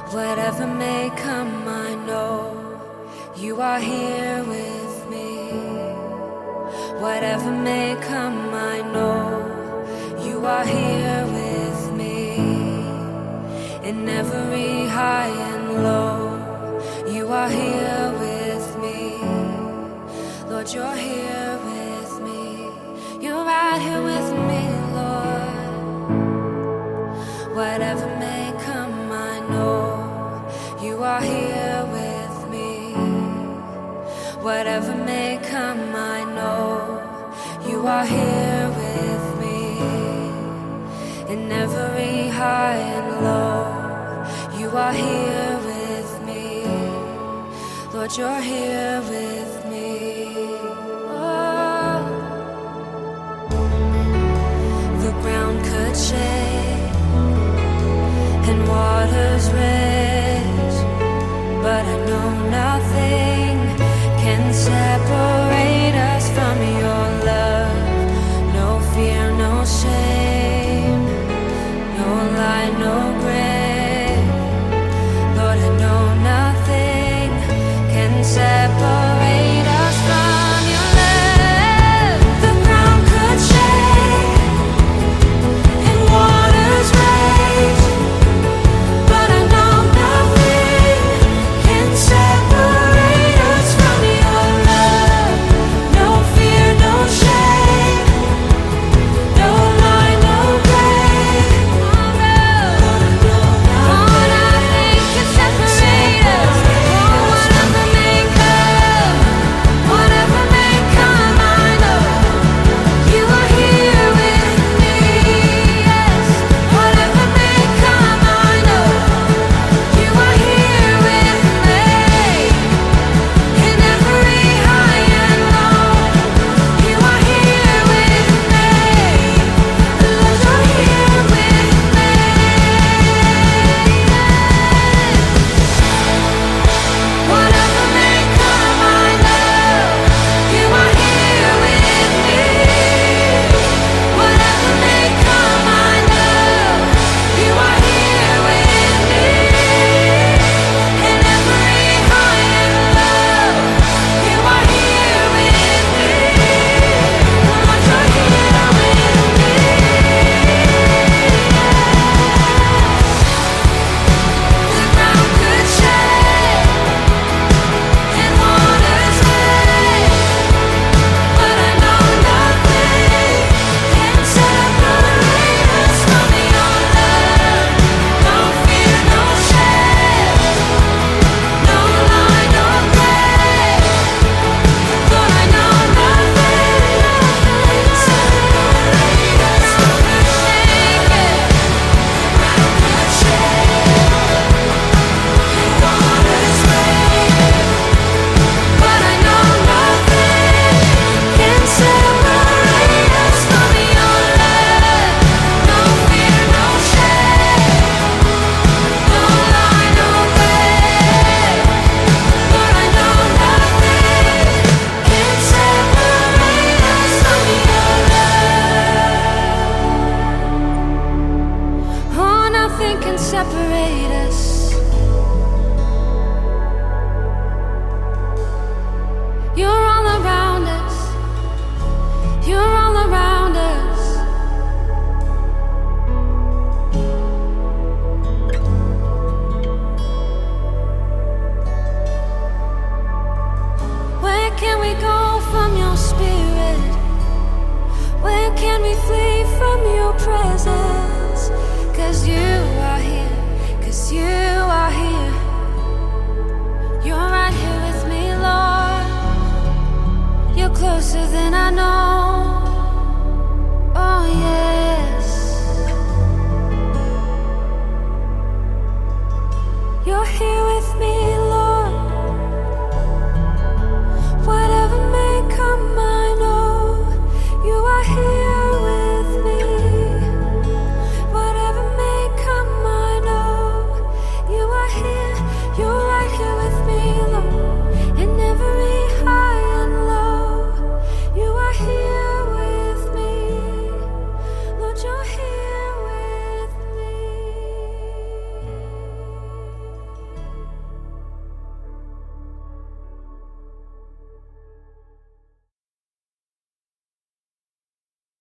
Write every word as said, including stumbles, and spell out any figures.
Whatever may come, I know you are here with me. Whatever may come, I know you are here with me. In every high and low, you are here with me. Lord, you're here with me. You're right here with me, Lord. Whatever may come, I know you are here with me. Whatever may come, I know you are here with me. In every high and low, you are here with me. Lord, you're here with me. Oh, the ground could shake and waters rage, but I know nothing can separate us from your love. No fear, no shame, no lie, no grave. Lord, I know nothing can separate us from your love. The ground could shake and waters rage, but I know nothing can separate us from your love. No fear, no shame, no lie, no grave. Oh, nothing can separate us. Oh, whatever may come, whatever may come, I know you are here with me. Yes, whatever may come, I know you are here with me. In every high and low, you are here with me. Lord, you're here with me. Whatever may come, I know you are here with me. Whatever may come, I know you are here with me. In every high and low, you are here with me. Lord, you're here with me. The ground could shake and waters rage, but I know nothing can separate us from your love. No fear, no shame, no lie, no grave. Lord, I know nothing can separate us from your shaking. The ground could shake and waters rage, but I know nothing can separate us from your love. No fear, no shame, no lie, no grave. Lord, I know nothing can separate us from your love. Oh, nothing can separate us. You're all around us. You're all around us. Where can we go from your spirit? Where can we flee from your presence? 'Cause you are here, 'cause you are here. You're right here with me, Lord. You're closer than I know.